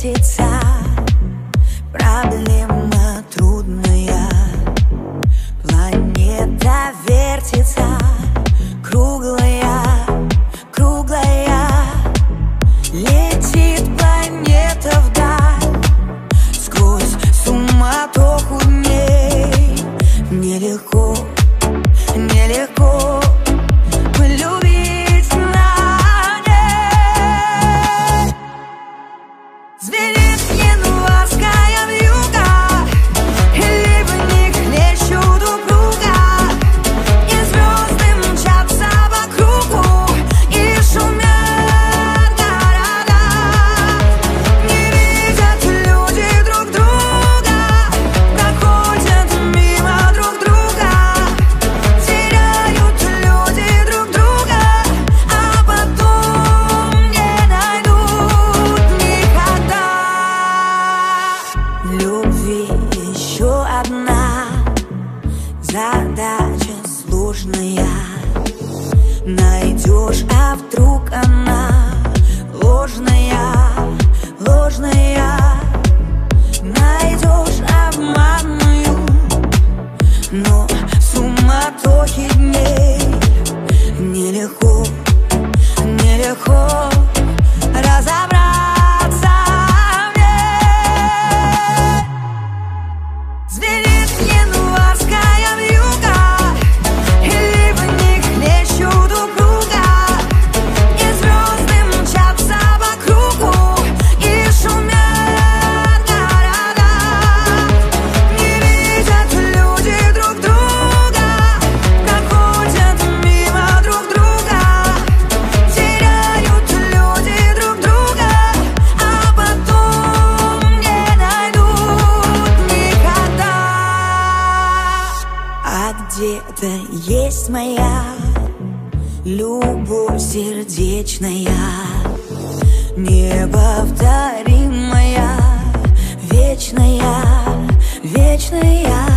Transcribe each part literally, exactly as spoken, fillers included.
вертится, проблема трудная. Планета вертится, круглая, круглая. Летит планета вдаль, сквозь суматоху дней. Нелегко, нелегко полюбить на ней. Звенит январская вьюга, и в них хлещут упруга, и звезды мчатся по кругу, и шумят города. Не видят люди друг друга, проходят мимо друг друга, теряют люди друг друга, а потом не найдут никогда. Любви еще одна задача сложная. Найдешь, а вдруг она ложная, ложная. Найдешь обманную, но в суматохе дней нелегко, нелегко разобраться в ней. Звенит январская вьюга, и в них хлещут упруга, и звезды мчатся по кругу, и шумят города. Не видят люди друг друга, проходят мимо друг друга, теряют люди друг друга, а потом не найдут никогда. А где-то есть моя любовь сердечная, неповторимая, вечная, вечная.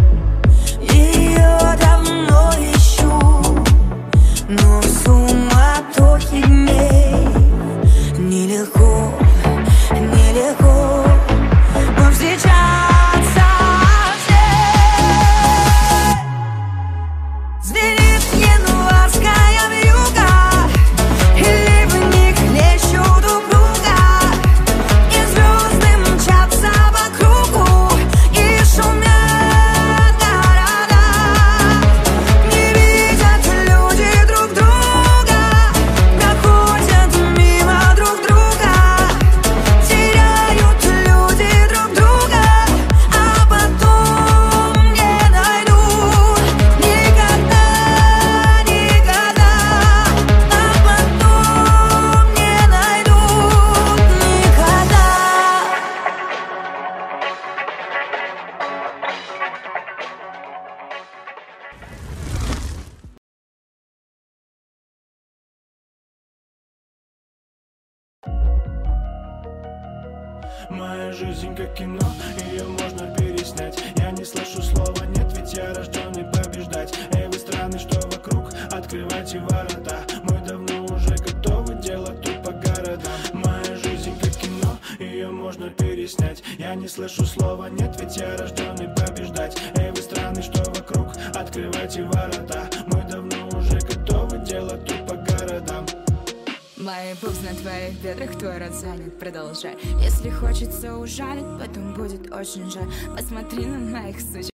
Ее давно ищу, но в суматохе дней нелегко, нелегко повстречаться с ней. Звенит январская вьюга, и в них хлещут упруга, и звезды мчатся по кругу, и шумят города. Не видят люди друг друга, проходят мимо друг друга, теряют люди друг друга, а потом не найдут никогда, никогда, а потом не найдут никогда. Моя жизнь как кино, ее можно переснять. Я не слышу слова нет, ведь я рожденный побеждать. Эй, вы страны, что вокруг, открывайте ворота. Мы давно уже готовы делать тут по городам. Моя жизнь как кино, ее можно переснять. Я не слышу слова нет, ведь я рожденный побеждать. Эй, вы страны, что вокруг, открывайте ворота. Мы давно уже готовы делать тут по городам. Мои пупс на твоих бедрах, твой рот занят, продолжай. Если хочется ужалить, потом будет очень жаль. Посмотри на моих сучек.